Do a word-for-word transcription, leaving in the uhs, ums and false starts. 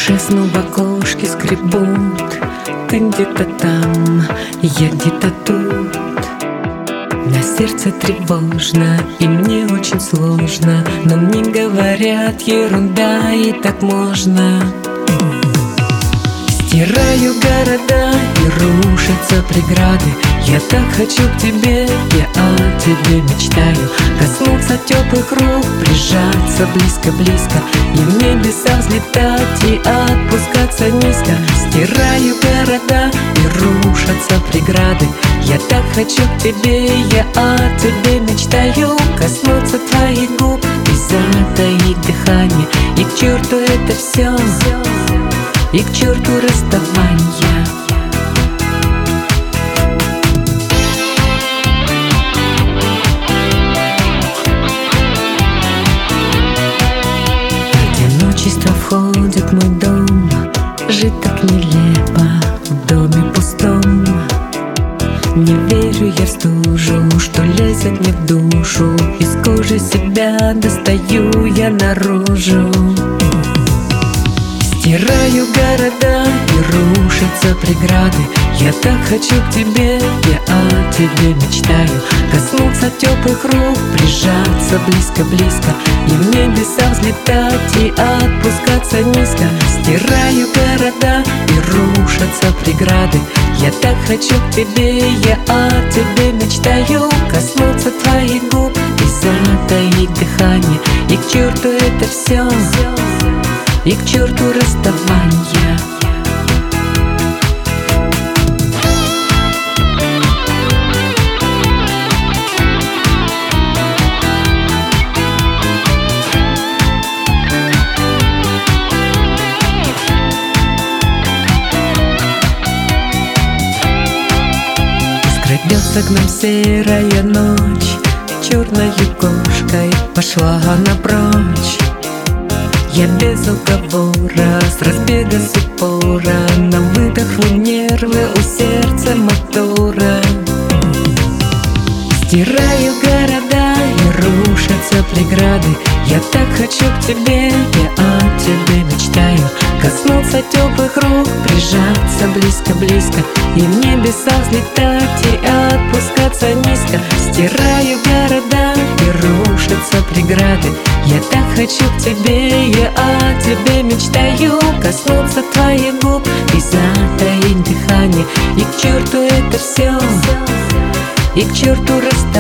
душе снова кошки скребут. Ты где-то там, я где-то тут. На сердце тревожно, и мне очень сложно, но мне говорят, ерунда, и так можно. Стираю города, и рушатся преграды. Я так хочу к тебе, я о тебе мечтаю. Коснуться теплых рук, прижаться близко-близко, и в небеса взлетать и отпускаться низко. Стираю города, и рушатся преграды. Я так хочу к тебе, я о тебе мечтаю. Коснуться твоих губ и затаить дыхание. И к черту это все, и к черту расставания. Одиночество входит в мой дом. Жить так нелепо в доме пустом. Не верю я в стужу, что лезет мне в душу. Из кожи себя достаю я наружу. Стираю города, и рушатся преграды. Я так хочу к тебе, я о тебе мечтаю. Коснуться теплых рук, прижаться близко-близко, и в небеса взлетать и отпускаться низко. Стираю города, и рушатся преграды. Я так хочу к тебе, я о тебе мечтаю. Коснуться твоих губ и затаить дыхание. И к черту это все, и к черту расставания. Скрадется к нам серая ночь, черной кошкой пошла она прочь. Я без уговора, с разбега с упора, на выдоху нервы у сердца мотора. Стираю города, и рушатся преграды. Я так хочу к тебе, я о тебе мечтаю. Коснуться теплых рук, прижаться близко-близко, и в небеса взлетать и отпускаться низко. Стираю города, и рушатся преграды. Я так хочу к тебе, я о тебе мечтаю. Коснуться твоих губ и затаить дыхание. И к черту это все, и к черту расставание.